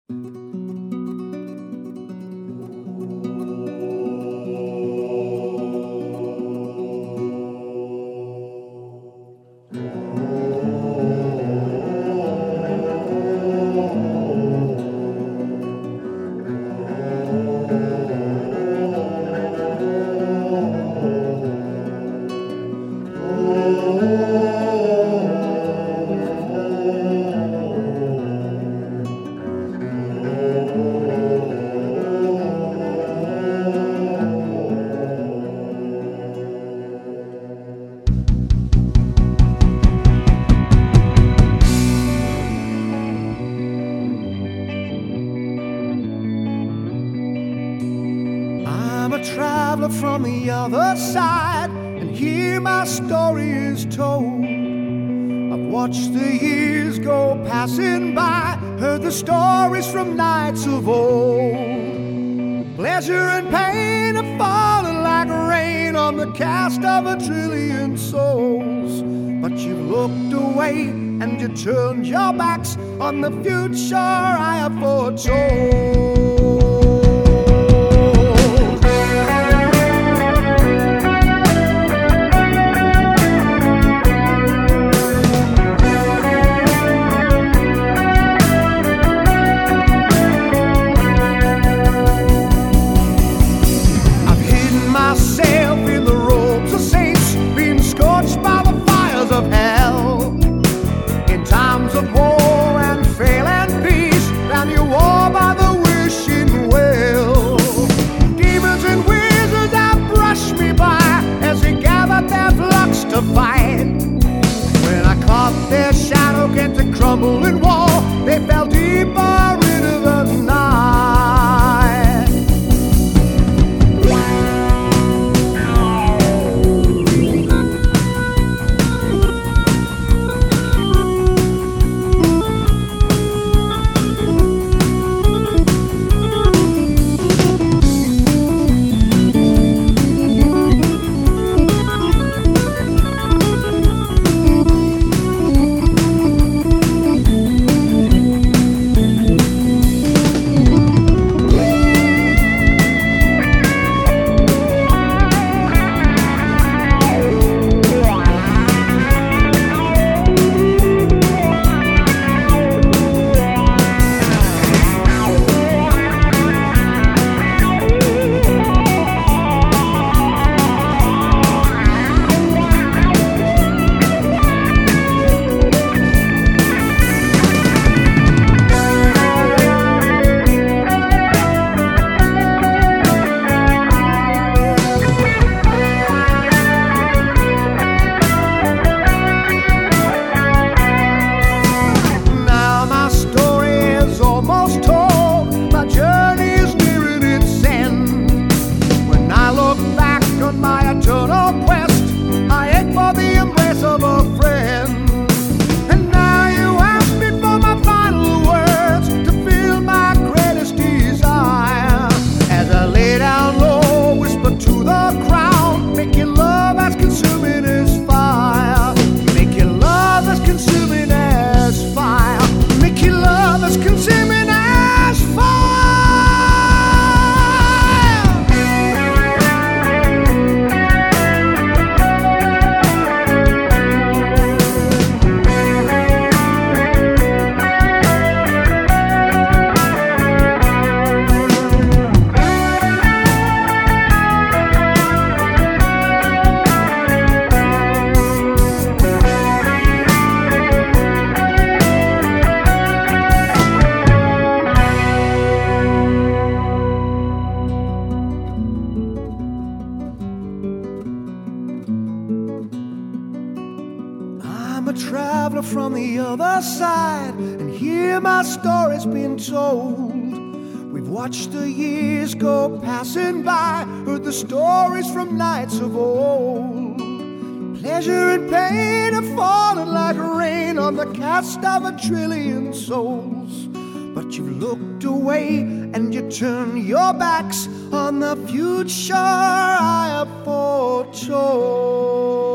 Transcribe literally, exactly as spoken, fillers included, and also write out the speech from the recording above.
I'm a traveler from the other side, and here my story is told. I've watched the years go passing by, heard the stories from nights of old. Pleasure and pain have fallen like rain on the cast of a trillion souls. But you've looked away and you turned your backs on the future I have foretold. Their shadow against a crumbling wall, they fell deeper into the night. I'm a traveler from the other side, and here my story's been told. We've watched the years go passing by, heard the stories from nights of old. Pleasure and pain have fallen like rain on the cast of a trillion souls. But you've looked away and you turn your backs on the future I have foretold.